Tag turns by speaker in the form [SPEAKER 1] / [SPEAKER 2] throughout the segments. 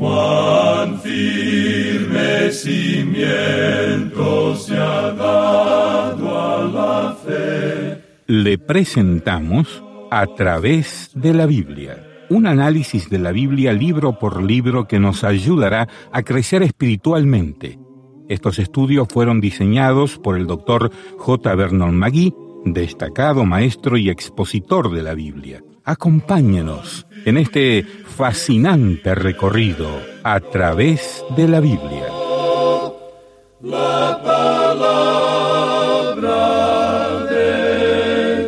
[SPEAKER 1] Cuán firme cimiento se ha dado a la fe.
[SPEAKER 2] Le presentamos A través de la Biblia, un análisis de la Biblia libro por libro que nos ayudará a crecer espiritualmente. Estos estudios fueron diseñados por el Dr. J. Vernon McGee, destacado maestro y expositor de la Biblia. Acompáñenos en este fascinante recorrido a través de la Biblia.
[SPEAKER 1] La palabra de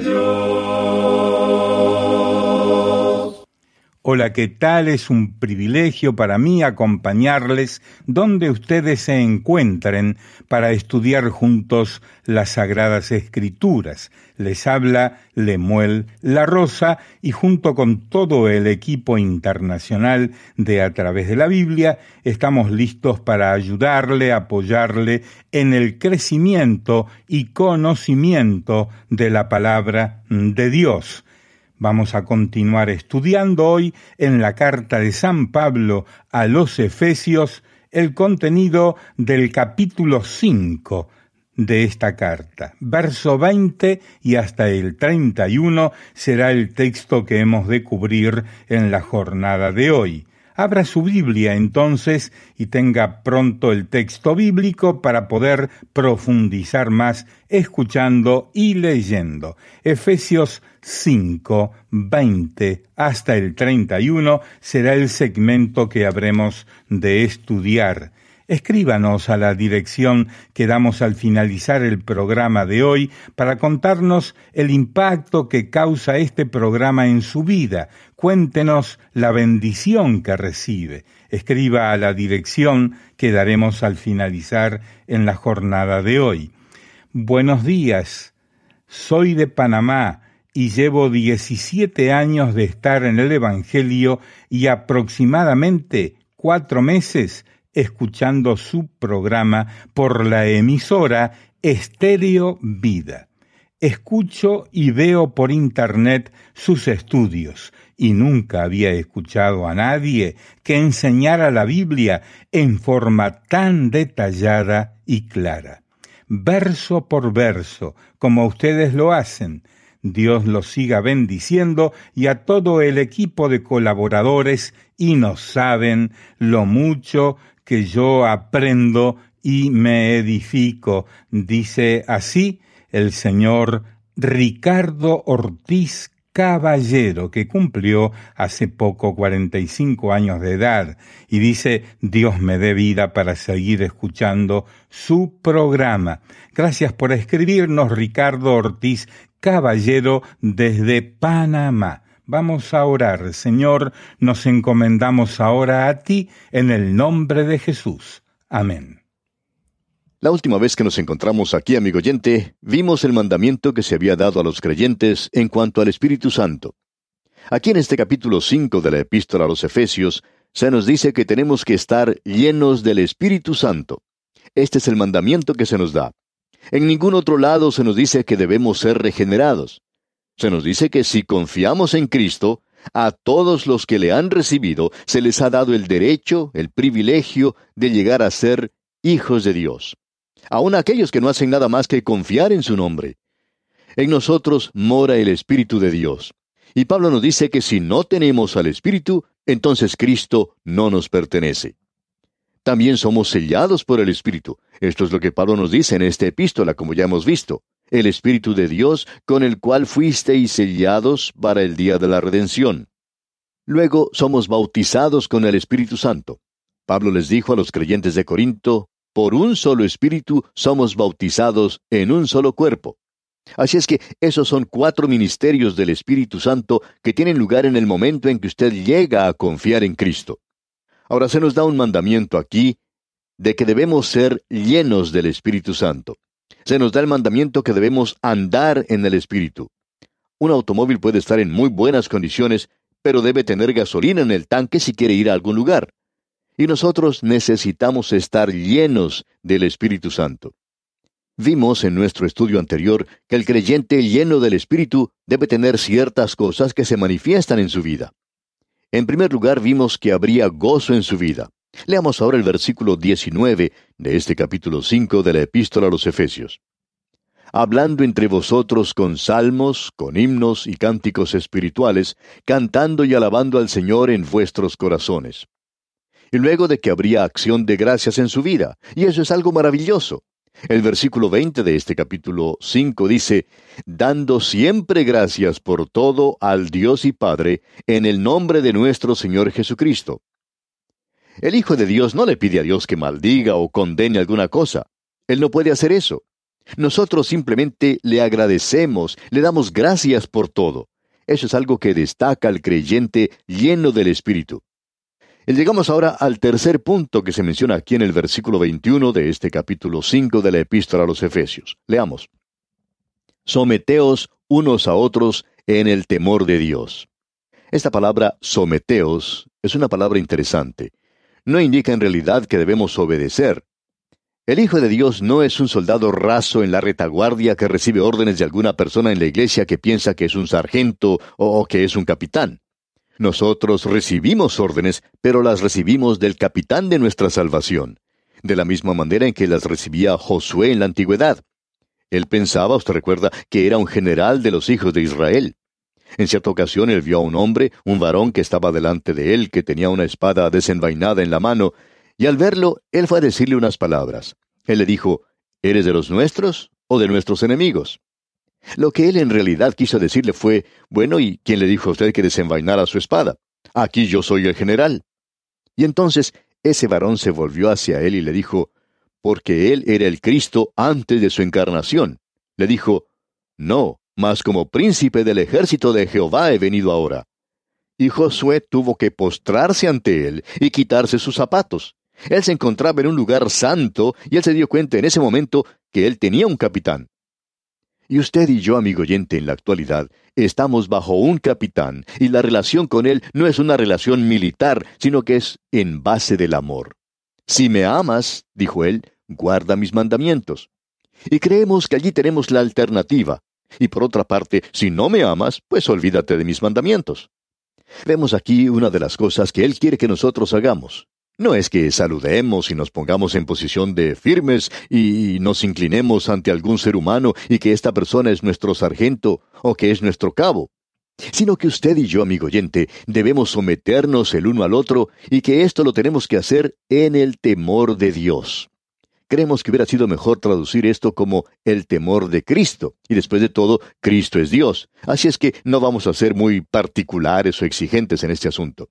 [SPEAKER 1] Dios.
[SPEAKER 2] Hola, ¿qué tal? Es un privilegio para mí acompañarles donde ustedes se encuentren para estudiar juntos las Sagradas Escrituras. Les habla Lemuel La Rosa y junto con todo el equipo internacional de A través de la Biblia estamos listos para ayudarle, apoyarle en el crecimiento y conocimiento de la palabra de Dios. Vamos a continuar estudiando hoy en la carta de San Pablo a los Efesios el contenido del capítulo 5 de esta carta. Verso 20 y hasta el 31 será el texto que hemos de cubrir en la jornada de hoy. Abra su Biblia entonces y tenga pronto el texto bíblico para poder profundizar más escuchando y leyendo. Efesios 5, 20 hasta el 31 será el segmento que habremos de estudiar. Escríbanos a la dirección que damos al finalizar el programa de hoy para contarnos el impacto que causa este programa en su vida. Cuéntenos la bendición que recibe. Escriba a la dirección que daremos al finalizar en la jornada de hoy. Buenos días, soy de Panamá y llevo 17 años de estar en el Evangelio y aproximadamente 4 meses escuchando su programa por la emisora Estéreo Vida. Escucho y veo por internet sus estudios y nunca había escuchado a nadie que enseñara la Biblia en forma tan detallada y clara. Verso por verso, como ustedes lo hacen. Dios los siga bendiciendo y a todo el equipo de colaboradores y no saben lo mucho que yo aprendo y me edifico, dice así el señor Ricardo Ortiz Caballero, que cumplió hace poco 45 años de edad, y dice, Dios me dé vida para seguir escuchando su programa. Gracias por escribirnos, Ricardo Ortiz Caballero, desde Panamá. Vamos a orar. Señor, nos encomendamos ahora a ti en el nombre de Jesús. Amén.
[SPEAKER 3] La última vez que nos encontramos aquí, amigo oyente, vimos el mandamiento que se había dado a los creyentes en cuanto al Espíritu Santo. Aquí en este capítulo 5 de la Epístola a los Efesios, se nos dice que tenemos que estar llenos del Espíritu Santo. Este es el mandamiento que se nos da. En ningún otro lado se nos dice que debemos ser regenerados. Se nos dice que si confiamos en Cristo, a todos los que le han recibido se les ha dado el derecho, el privilegio de llegar a ser hijos de Dios. Aun aquellos que no hacen nada más que confiar en su nombre. En nosotros mora el Espíritu de Dios. Y Pablo nos dice que si no tenemos al Espíritu, entonces Cristo no nos pertenece. También somos sellados por el Espíritu. Esto es lo que Pablo nos dice en esta epístola, como ya hemos visto. El Espíritu de Dios, con el cual fuisteis sellados para el día de la redención. Luego somos bautizados con el Espíritu Santo. Pablo les dijo a los creyentes de Corinto, por un solo Espíritu somos bautizados en un solo cuerpo. Así es que esos son 4 ministerios del Espíritu Santo que tienen lugar en el momento en que usted llega a confiar en Cristo. Ahora se nos da un mandamiento aquí de que debemos ser llenos del Espíritu Santo. Se nos da el mandamiento que debemos andar en el Espíritu. Un automóvil puede estar en muy buenas condiciones, pero debe tener gasolina en el tanque si quiere ir a algún lugar. Y nosotros necesitamos estar llenos del Espíritu Santo. Vimos en nuestro estudio anterior que el creyente lleno del Espíritu debe tener ciertas cosas que se manifiestan en su vida. En primer lugar, vimos que habría gozo en su vida. Leamos ahora el versículo 19 de este capítulo 5 de la Epístola a los Efesios. Hablando entre vosotros con salmos, con himnos y cánticos espirituales, cantando y alabando al Señor en vuestros corazones. Y luego de que habría acción de gracias en su vida, y eso es algo maravilloso. El versículo 20 de este capítulo 5 dice, dando siempre gracias por todo al Dios y Padre, en el nombre de nuestro Señor Jesucristo. El Hijo de Dios no le pide a Dios que maldiga o condene alguna cosa. Él no puede hacer eso. Nosotros simplemente le agradecemos, le damos gracias por todo. Eso es algo que destaca al creyente lleno del Espíritu. Y llegamos ahora al tercer punto que se menciona aquí en el versículo 21 de este capítulo 5 de la Epístola a los Efesios. Leamos. Someteos unos a otros en el temor de Dios. Esta palabra someteos es una palabra interesante. No indica en realidad que debemos obedecer. El Hijo de Dios no es un soldado raso en la retaguardia que recibe órdenes de alguna persona en la iglesia que piensa que es un sargento o que es un capitán. Nosotros recibimos órdenes, pero las recibimos del capitán de nuestra salvación, de la misma manera en que las recibía Josué en la antigüedad. Él pensaba, usted recuerda, que era un general de los hijos de Israel. En cierta ocasión él vio a un hombre, un varón que estaba delante de él, que tenía una espada desenvainada en la mano, y al verlo, él fue a decirle unas palabras. Él le dijo, ¿eres de los nuestros o de nuestros enemigos? Lo que él en realidad quiso decirle fue, bueno, ¿y quién le dijo a usted que desenvainara su espada? Aquí yo soy el general. Y entonces ese varón se volvió hacia él y le dijo, porque él era el Cristo antes de su encarnación. Le dijo, no, mas como príncipe del ejército de Jehová he venido ahora. Y Josué tuvo que postrarse ante él y quitarse sus zapatos. Él se encontraba en un lugar santo y él se dio cuenta en ese momento que él tenía un capitán. Y usted y yo, amigo oyente, en la actualidad, estamos bajo un capitán, y la relación con él no es una relación militar, sino que es en base del amor. Si me amas, dijo él, guarda mis mandamientos. Y creemos que allí tenemos la alternativa. Y por otra parte, si no me amas, pues olvídate de mis mandamientos. Vemos aquí una de las cosas que él quiere que nosotros hagamos. No es que saludemos y nos pongamos en posición de firmes y nos inclinemos ante algún ser humano y que esta persona es nuestro sargento o que es nuestro cabo, sino que usted y yo, amigo oyente, debemos someternos el uno al otro y que esto lo tenemos que hacer en el temor de Dios. Creemos que hubiera sido mejor traducir esto como el temor de Cristo, y después de todo, Cristo es Dios. Así es que no vamos a ser muy particulares o exigentes en este asunto.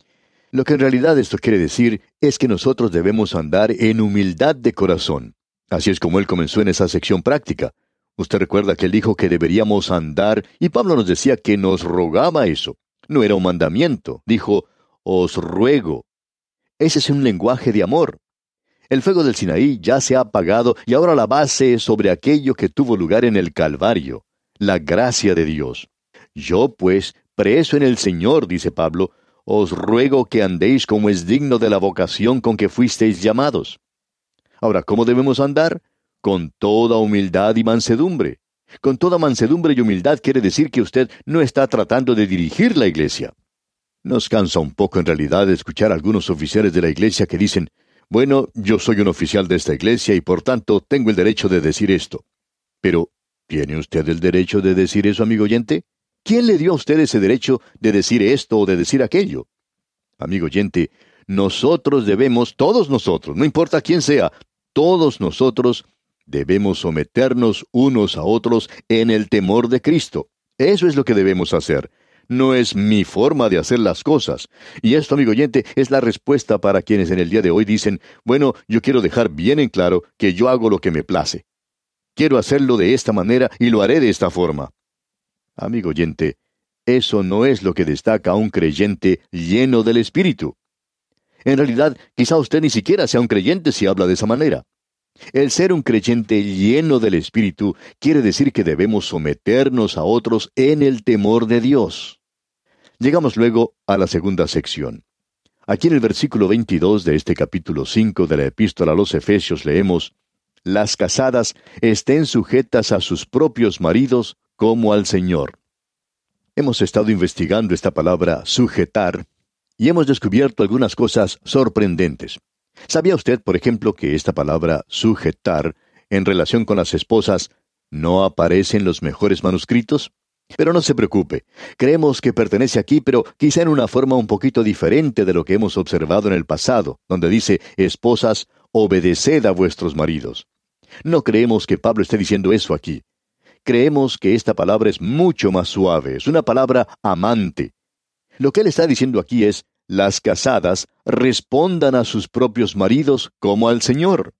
[SPEAKER 3] Lo que en realidad esto quiere decir es que nosotros debemos andar en humildad de corazón. Así es como él comenzó en esa sección práctica. Usted recuerda que él dijo que deberíamos andar, y Pablo nos decía que nos rogaba eso. No era un mandamiento, dijo, os ruego. Ese es un lenguaje de amor. El fuego del Sinaí ya se ha apagado y ahora la base es sobre aquello que tuvo lugar en el Calvario, la gracia de Dios. Yo, pues, preso en el Señor, dice Pablo, os ruego que andéis como es digno de la vocación con que fuisteis llamados. Ahora, ¿cómo debemos andar? Con toda humildad y mansedumbre. Con toda mansedumbre y humildad quiere decir que usted no está tratando de dirigir la iglesia. Nos cansa un poco en realidad escuchar a algunos oficiales de la iglesia que dicen, bueno, yo soy un oficial de esta iglesia y por tanto tengo el derecho de decir esto. Pero, ¿tiene usted el derecho de decir eso, amigo oyente? ¿Quién le dio a usted ese derecho de decir esto o de decir aquello? Amigo oyente, nosotros debemos, todos nosotros, no importa quién sea, todos nosotros debemos someternos unos a otros en el temor de Cristo. Eso es lo que debemos hacer. No es mi forma de hacer las cosas. Y esto, amigo oyente, es la respuesta para quienes en el día de hoy dicen, bueno, yo quiero dejar bien en claro que yo hago lo que me place. Quiero hacerlo de esta manera y lo haré de esta forma. Amigo oyente, eso no es lo que destaca a un creyente lleno del Espíritu. En realidad, quizá usted ni siquiera sea un creyente si habla de esa manera. El ser un creyente lleno del Espíritu quiere decir que debemos someternos a otros en el temor de Dios. Llegamos luego a la segunda sección. Aquí en el versículo 22 de este capítulo 5 de la Epístola a los Efesios leemos, las casadas estén sujetas a sus propios maridos como al Señor. Hemos estado investigando esta palabra sujetar, y hemos descubierto algunas cosas sorprendentes. ¿Sabía usted, por ejemplo, que esta palabra sujetar, en relación con las esposas, no aparece en los mejores manuscritos? Pero no se preocupe, creemos que pertenece aquí, pero quizá en una forma un poquito diferente de lo que hemos observado en el pasado, donde dice, esposas, obedeced a vuestros maridos. No creemos que Pablo esté diciendo eso aquí. Creemos que esta palabra es mucho más suave, es una palabra amante. Lo que él está diciendo aquí es, las casadas respondan a sus propios maridos como al Señor.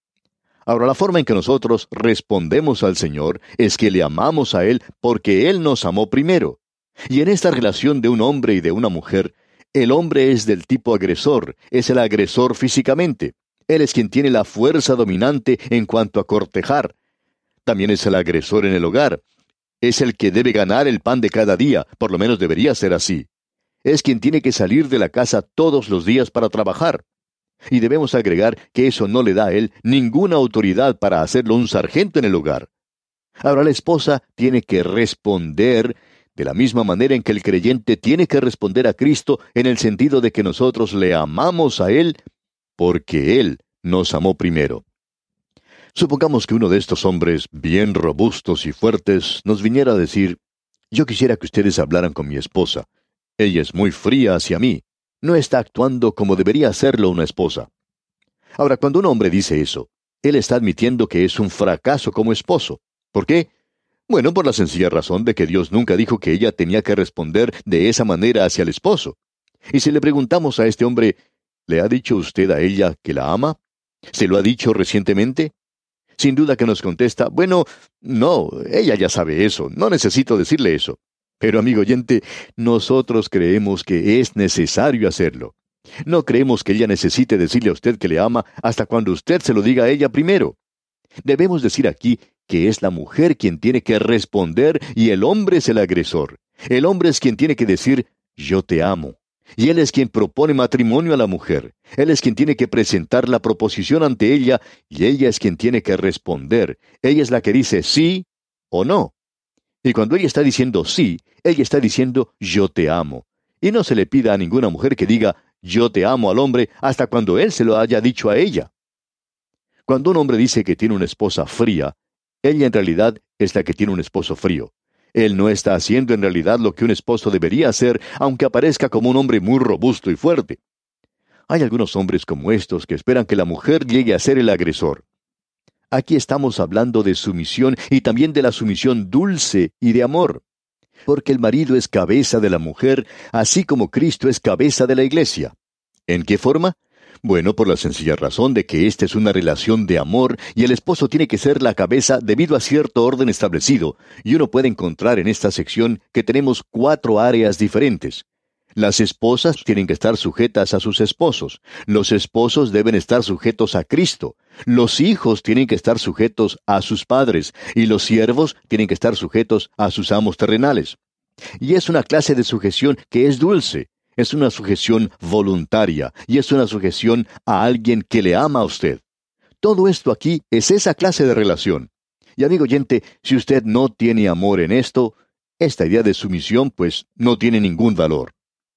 [SPEAKER 3] Ahora, la forma en que nosotros respondemos al Señor es que le amamos a Él porque Él nos amó primero. Y en esta relación de un hombre y de una mujer, el hombre es del tipo agresor, es el agresor físicamente. Él es quien tiene la fuerza dominante en cuanto a cortejar. También es el agresor en el hogar. Es el que debe ganar el pan de cada día, por lo menos debería ser así. Es quien tiene que salir de la casa todos los días para trabajar. Y debemos agregar que eso no le da a él ninguna autoridad para hacerlo un sargento en el hogar. Ahora la esposa tiene que responder de la misma manera en que el creyente tiene que responder a Cristo, en el sentido de que nosotros le amamos a Él porque Él nos amó primero. Supongamos que uno de estos hombres bien robustos y fuertes nos viniera a decir, yo quisiera que ustedes hablaran con mi esposa. Ella es muy fría hacia mí. No está actuando como debería hacerlo una esposa. Ahora, cuando un hombre dice eso, él está admitiendo que es un fracaso como esposo. ¿Por qué? Bueno, por la sencilla razón de que Dios nunca dijo que ella tenía que responder de esa manera hacia el esposo. Y si le preguntamos a este hombre, ¿le ha dicho usted a ella que la ama? ¿Se lo ha dicho recientemente? Sin duda que nos contesta, bueno, no, ella ya sabe eso, no necesito decirle eso. Pero, amigo oyente, nosotros creemos que es necesario hacerlo. No creemos que ella necesite decirle a usted que le ama hasta cuando usted se lo diga a ella primero. Debemos decir aquí que es la mujer quien tiene que responder y el hombre es el agresor. El hombre es quien tiene que decir, yo te amo. Y él es quien propone matrimonio a la mujer. Él es quien tiene que presentar la proposición ante ella y ella es quien tiene que responder. Ella es la que dice sí o no. Y cuando ella está diciendo sí, ella está diciendo yo te amo. Y no se le pida a ninguna mujer que diga yo te amo al hombre hasta cuando él se lo haya dicho a ella. Cuando un hombre dice que tiene una esposa fría, ella en realidad es la que tiene un esposo frío. Él no está haciendo en realidad lo que un esposo debería hacer, aunque aparezca como un hombre muy robusto y fuerte. Hay algunos hombres como estos que esperan que la mujer llegue a ser el agresor. Aquí estamos hablando de sumisión y también de la sumisión dulce y de amor. Porque el marido es cabeza de la mujer, así como Cristo es cabeza de la iglesia. ¿En qué forma? Bueno, por la sencilla razón de que esta es una relación de amor y el esposo tiene que ser la cabeza debido a cierto orden establecido, y uno puede encontrar en esta sección que tenemos 4 áreas diferentes. Las esposas tienen que estar sujetas a sus esposos, los esposos deben estar sujetos a Cristo, los hijos tienen que estar sujetos a sus padres, y los siervos tienen que estar sujetos a sus amos terrenales. Y es una clase de sujeción que es dulce. Es una sujeción voluntaria y es una sujeción a alguien que le ama a usted. Todo esto aquí es esa clase de relación. Y amigo oyente, si usted no tiene amor en esto, esta idea de sumisión pues no tiene ningún valor.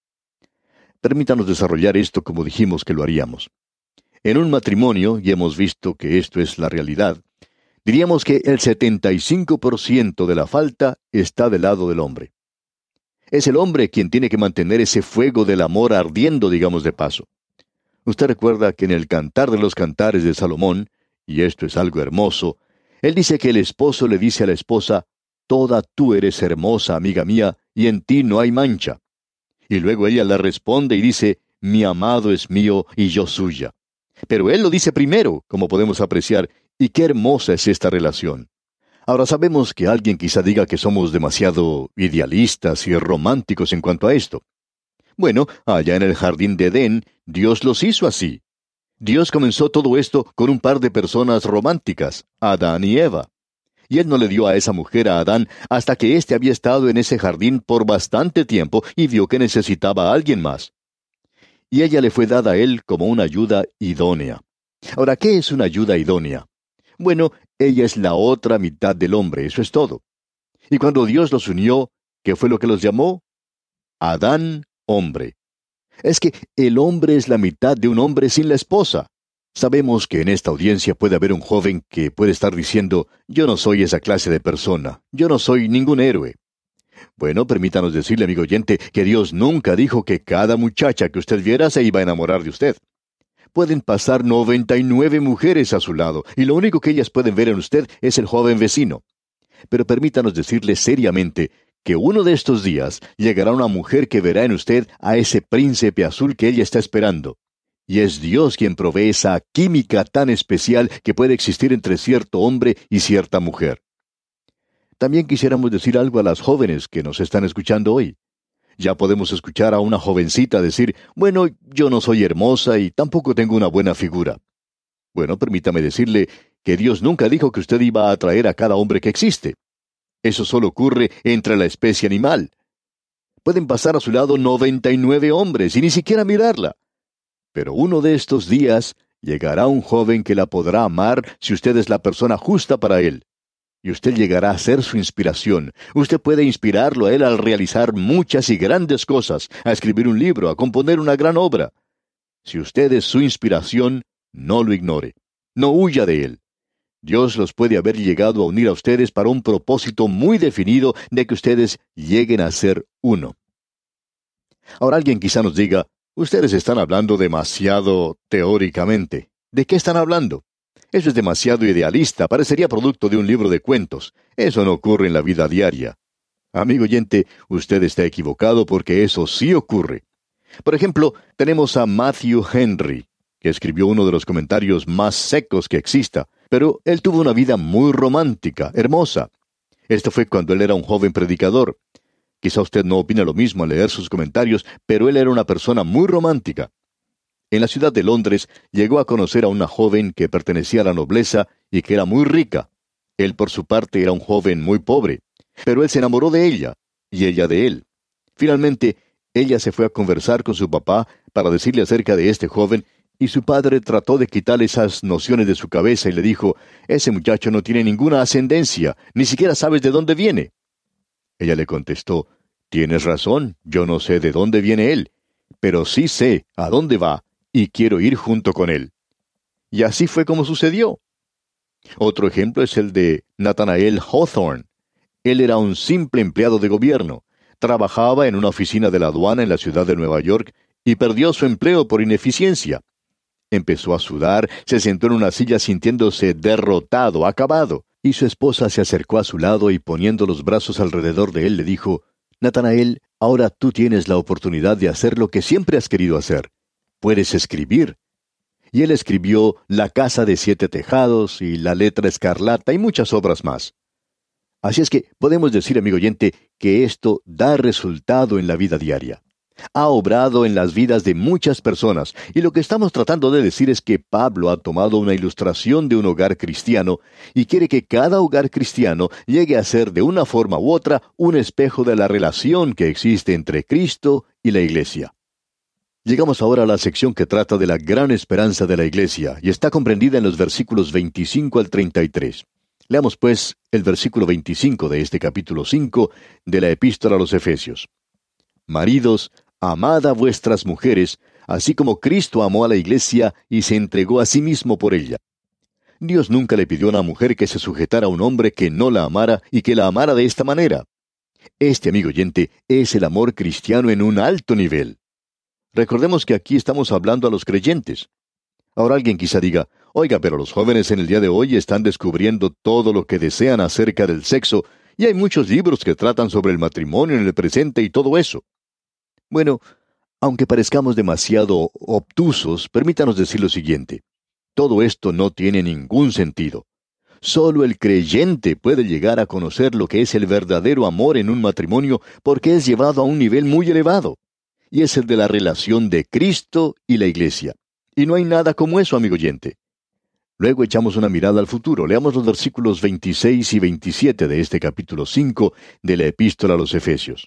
[SPEAKER 3] Permítanos desarrollar esto como dijimos que lo haríamos. En un matrimonio, y hemos visto que esto es la realidad, diríamos que el 75% de la falta está del lado del hombre. Es el hombre quien tiene que mantener ese fuego del amor ardiendo, digamos de paso. Usted recuerda que en el Cantar de los Cantares de Salomón, y esto es algo hermoso, él dice que el esposo le dice a la esposa, toda tú eres hermosa, amiga mía, y en ti no hay mancha. Y luego ella le responde y dice, mi amado es mío y yo suya. Pero él lo dice primero, como podemos apreciar, y qué hermosa es esta relación. Ahora sabemos que alguien quizá diga que somos demasiado idealistas y románticos en cuanto a esto. Bueno, allá en el jardín de Edén, Dios los hizo así. Dios comenzó todo esto con un par de personas románticas, Adán y Eva. Y Él no le dio a esa mujer a Adán hasta que éste había estado en ese jardín por bastante tiempo y vio que necesitaba a alguien más. Y ella le fue dada a él como una ayuda idónea. Ahora, ¿qué es una ayuda idónea? Bueno, ella es la otra mitad del hombre, eso es todo. Y cuando Dios los unió, ¿qué fue lo que los llamó? Adán, hombre. Es que el hombre es la mitad de un hombre sin la esposa. Sabemos que en esta audiencia puede haber un joven que puede estar diciendo, yo no soy esa clase de persona, yo no soy ningún héroe. Bueno, permítanos decirle, amigo oyente, que Dios nunca dijo que cada muchacha que usted viera se iba a enamorar de usted. Pueden pasar 99 mujeres a su lado, y lo único que ellas pueden ver en usted es el joven vecino. Pero permítanos decirle seriamente que uno de estos días llegará una mujer que verá en usted a ese príncipe azul que ella está esperando. Y es Dios quien provee esa química tan especial que puede existir entre cierto hombre y cierta mujer. También quisiéramos decir algo a las jóvenes que nos están escuchando hoy. Ya podemos escuchar a una jovencita decir, bueno, yo no soy hermosa y tampoco tengo una buena figura. Bueno, permítame decirle que Dios nunca dijo que usted iba a atraer a cada hombre que existe. Eso solo ocurre entre la especie animal. Pueden pasar a su lado 99 hombres y ni siquiera mirarla. Pero uno de estos días llegará un joven que la podrá amar si usted es la persona justa para él. Y usted llegará a ser su inspiración. Usted puede inspirarlo a él al realizar muchas y grandes cosas, a escribir un libro, a componer una gran obra. Si usted es su inspiración, no lo ignore. No huya de él. Dios los puede haber llegado a unir a ustedes para un propósito muy definido de que ustedes lleguen a ser uno. Ahora alguien quizá nos diga, ustedes están hablando demasiado teóricamente. ¿De qué están hablando? Eso es demasiado idealista, parecería producto de un libro de cuentos. Eso no ocurre en la vida diaria. Amigo oyente, usted está equivocado porque eso sí ocurre. Por ejemplo, tenemos a Matthew Henry, que escribió uno de los comentarios más secos que exista, pero él tuvo una vida muy romántica, hermosa. Esto fue cuando él era un joven predicador. Quizá usted no opine lo mismo al leer sus comentarios, pero él era una persona muy romántica. En la ciudad de Londres llegó a conocer a una joven que pertenecía a la nobleza y que era muy rica. Él por su parte era un joven muy pobre, pero él se enamoró de ella, y ella de él. Finalmente, ella se fue a conversar con su papá para decirle acerca de este joven, y su padre trató de quitarle esas nociones de su cabeza y le dijo, ese muchacho no tiene ninguna ascendencia, ni siquiera sabes de dónde viene. Ella le contestó, tienes razón, yo no sé de dónde viene él, pero sí sé a dónde va, y quiero ir junto con él. Y así fue como sucedió. Otro ejemplo es el de Nathanael Hawthorne. Él era un simple empleado de gobierno. Trabajaba en una oficina de la aduana en la ciudad de Nueva York y perdió su empleo por ineficiencia. Empezó a sudar, se sentó en una silla sintiéndose derrotado, acabado, y su esposa se acercó a su lado y poniendo los brazos alrededor de él le dijo, Nathanael, ahora tú tienes la oportunidad de hacer lo que siempre has querido hacer. Puedes escribir. Y él escribió La casa de 7 tejados y La letra escarlata y muchas obras más. Así es que podemos decir, amigo oyente, que esto da resultado en la vida diaria. Ha obrado en las vidas de muchas personas, y lo que estamos tratando de decir es que Pablo ha tomado una ilustración de un hogar cristiano y quiere que cada hogar cristiano llegue a ser de una forma u otra un espejo de la relación que existe entre Cristo y la Iglesia. Llegamos ahora a la sección que trata de la gran esperanza de la Iglesia, y está comprendida en los versículos 25 al 33. Leamos pues el versículo 25 de este capítulo 5 de la Epístola a los Efesios. Maridos, amad a vuestras mujeres, así como Cristo amó a la Iglesia y se entregó a sí mismo por ella. Dios nunca le pidió a una mujer que se sujetara a un hombre que no la amara y que la amara de esta manera. Este, amigo oyente, es el amor cristiano en un alto nivel. Recordemos que aquí estamos hablando a los creyentes. Ahora alguien quizá diga, oiga, pero los jóvenes en el día de hoy están descubriendo todo lo que desean acerca del sexo, y hay muchos libros que tratan sobre el matrimonio en el presente y todo eso. Bueno, aunque parezcamos demasiado obtusos, permítanos decir lo siguiente. Todo esto no tiene ningún sentido. Solo el creyente puede llegar a conocer lo que es el verdadero amor en un matrimonio porque es llevado a un nivel muy elevado. Y es el de la relación de Cristo y la Iglesia. Y no hay nada como eso, amigo oyente. Luego echamos una mirada al futuro. Leamos los versículos 26 y 27 de este capítulo 5 de la Epístola a los Efesios.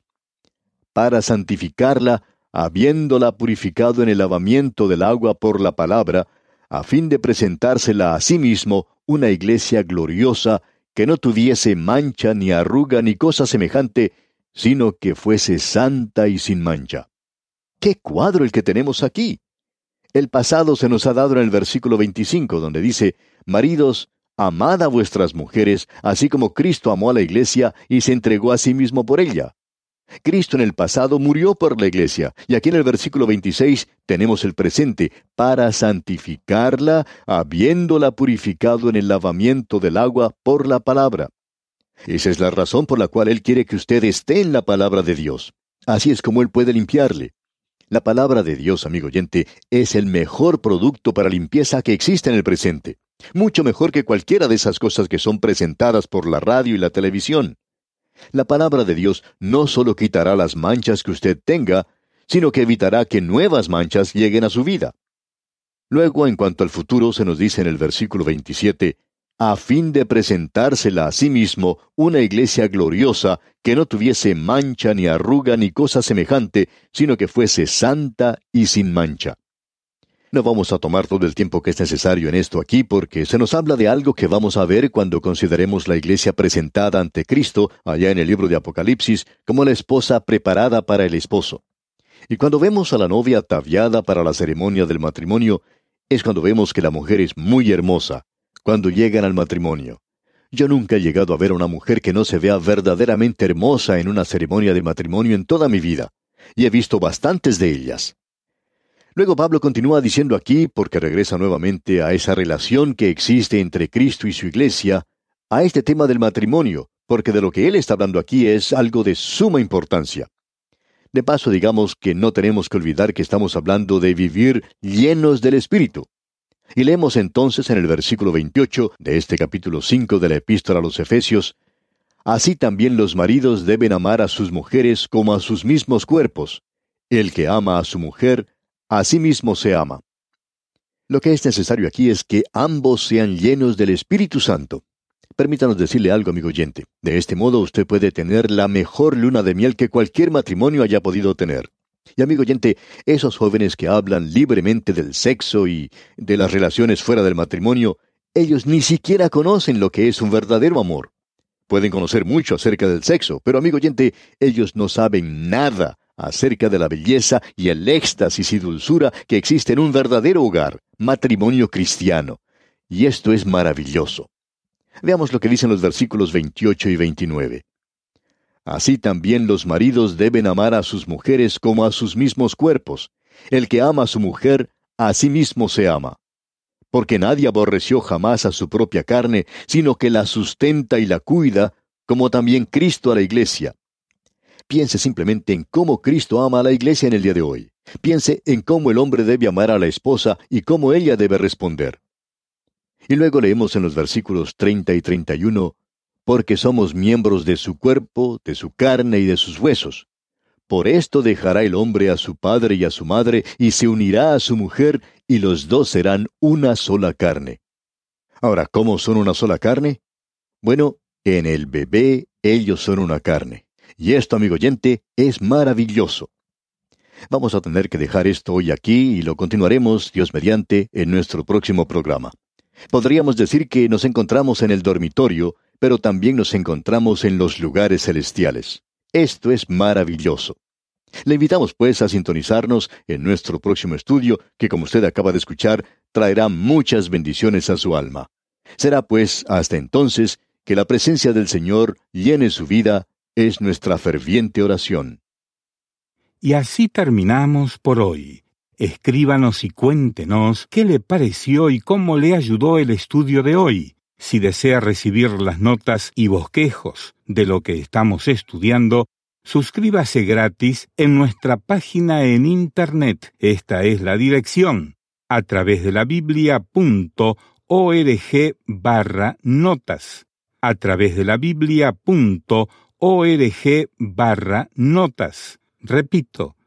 [SPEAKER 3] Para santificarla, habiéndola purificado en el lavamiento del agua por la palabra, a fin de presentársela a sí mismo una iglesia gloriosa, que no tuviese mancha ni arruga ni cosa semejante, sino que fuese santa y sin mancha. ¡Qué cuadro el que tenemos aquí! El pasado se nos ha dado en el versículo 25, donde dice, maridos, amad a vuestras mujeres, así como Cristo amó a la iglesia y se entregó a sí mismo por ella. Cristo en el pasado murió por la iglesia, y aquí en el versículo 26 tenemos el presente, para santificarla, habiéndola purificado en el lavamiento del agua por la palabra. Esa es la razón por la cual Él quiere que usted esté en la palabra de Dios. Así es como Él puede limpiarle. La palabra de Dios, amigo oyente, es el mejor producto para limpieza que existe en el presente. Mucho mejor que cualquiera de esas cosas que son presentadas por la radio y la televisión. La palabra de Dios no solo quitará las manchas que usted tenga, sino que evitará que nuevas manchas lleguen a su vida. Luego, en cuanto al futuro, se nos dice en el versículo 27, a fin de presentársela a sí mismo una iglesia gloriosa, que no tuviese mancha ni arruga ni cosa semejante, sino que fuese santa y sin mancha. No vamos a tomar todo el tiempo que es necesario en esto aquí, porque se nos habla de algo que vamos a ver cuando consideremos la iglesia presentada ante Cristo, allá en el libro de Apocalipsis, como la esposa preparada para el esposo. Y cuando vemos a la novia ataviada para la ceremonia del matrimonio, es cuando vemos que la mujer es muy hermosa, cuando llegan al matrimonio. Yo nunca he llegado a ver a una mujer que no se vea verdaderamente hermosa en una ceremonia de matrimonio en toda mi vida, y he visto bastantes de ellas. Luego Pablo continúa diciendo aquí, porque regresa nuevamente a esa relación que existe entre Cristo y su iglesia, a este tema del matrimonio, porque de lo que él está hablando aquí es algo de suma importancia. De paso, digamos que no tenemos que olvidar que estamos hablando de vivir llenos del Espíritu. Y leemos entonces en el versículo 28 de este capítulo 5 de la Epístola a los Efesios, así también los maridos deben amar a sus mujeres como a sus mismos cuerpos. El que ama a su mujer, a sí mismo se ama. Lo que es necesario aquí es que ambos sean llenos del Espíritu Santo. Permítanos decirle algo, amigo oyente. De este modo usted puede tener la mejor luna de miel que cualquier matrimonio haya podido tener. Y amigo oyente, esos jóvenes que hablan libremente del sexo y de las relaciones fuera del matrimonio, ellos ni siquiera conocen lo que es un verdadero amor. Pueden conocer mucho acerca del sexo, pero amigo oyente, ellos no saben nada acerca de la belleza y el éxtasis y dulzura que existe en un verdadero hogar, matrimonio cristiano. Y esto es maravilloso. Veamos lo que dicen los versículos 28 y 29. Así también los maridos deben amar a sus mujeres como a sus mismos cuerpos. El que ama a su mujer, a sí mismo se ama. Porque nadie aborreció jamás a su propia carne, sino que la sustenta y la cuida, como también Cristo a la iglesia. Piense simplemente en cómo Cristo ama a la iglesia en el día de hoy. Piense en cómo el hombre debe amar a la esposa y cómo ella debe responder. Y luego leemos en los versículos 30 y 31, porque somos miembros de su cuerpo, de su carne y de sus huesos. Por esto dejará el hombre a su padre y a su madre, y se unirá a su mujer, y los dos serán una sola carne. Ahora, ¿cómo son una sola carne? Bueno, en el bebé ellos son una carne. Y esto, amigo oyente, es maravilloso. Vamos a tener que dejar esto hoy aquí y lo continuaremos, Dios mediante, en nuestro próximo programa. Podríamos decir que nos encontramos en el dormitorio, pero también nos encontramos en los lugares celestiales. Esto es maravilloso. Le invitamos pues a sintonizarnos en nuestro próximo estudio, que como usted acaba de escuchar, traerá muchas bendiciones a su alma. Será pues hasta entonces que la presencia del Señor llene su vida, es nuestra ferviente oración.
[SPEAKER 2] Y así terminamos por hoy. Escríbanos y cuéntenos qué le pareció y cómo le ayudó el estudio de hoy. Si desea recibir las notas y bosquejos de lo que estamos estudiando, suscríbase gratis en nuestra página en Internet. Esta es la dirección, atravesdelabiblia.org/notas. atravesdelabiblia.org/notas. Repito,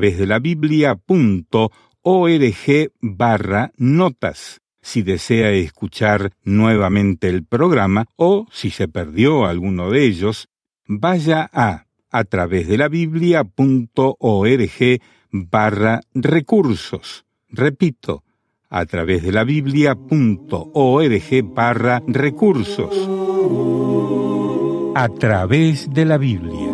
[SPEAKER 2] atravesdelabiblia.org/notas. Si desea escuchar nuevamente el programa o si se perdió alguno de ellos, vaya a atravesdelabiblia.org/recursos. Repito, atravesdelabiblia.org/recursos. A través de la Biblia.